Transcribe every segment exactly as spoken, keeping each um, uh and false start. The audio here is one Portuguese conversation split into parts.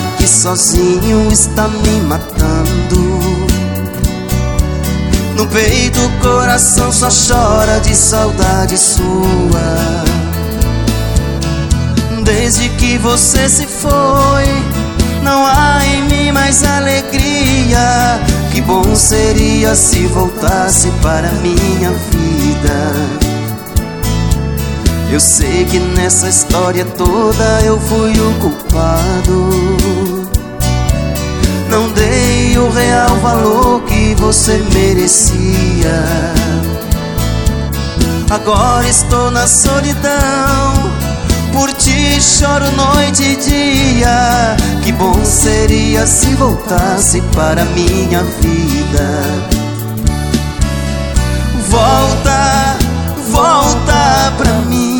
aqui sozinho está me matando. No peito o coração só chora de saudade sua. Desde que você se foi, não há em mim mais alegria. Que bom seria se voltasse para minha vida. Eu sei que nessa história toda eu fui o culpado. Não dei o real valor que você merecia. Agora estou na solidão, por ti choro noite e dia. Que bom seria se voltasse para minha vida. Volta, volta pra mim.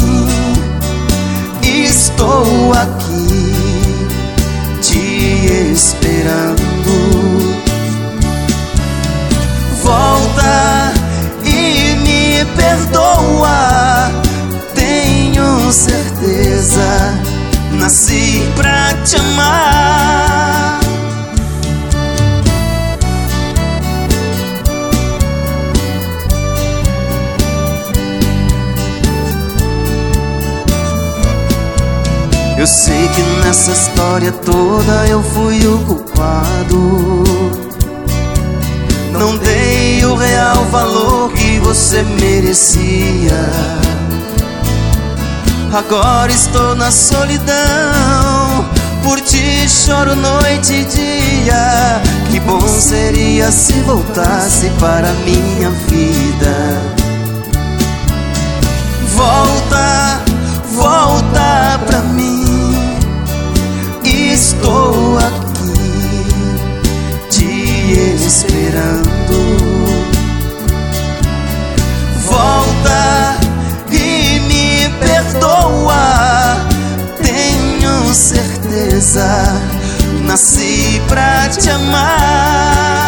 Estou aqui te esperando. Volta e me perdoa. Tenho certeza, nasci pra te amar. Eu sei que nessa história toda eu fui o culpado. Não dei o real valor que você merecia. Agora estou na solidão, por ti choro noite e dia. Que bom seria se voltasse para minha vida. Volta, volta pra mim. Estou aqui te esperando. Volta e me perdoa. Tenho certeza, nasci pra te amar.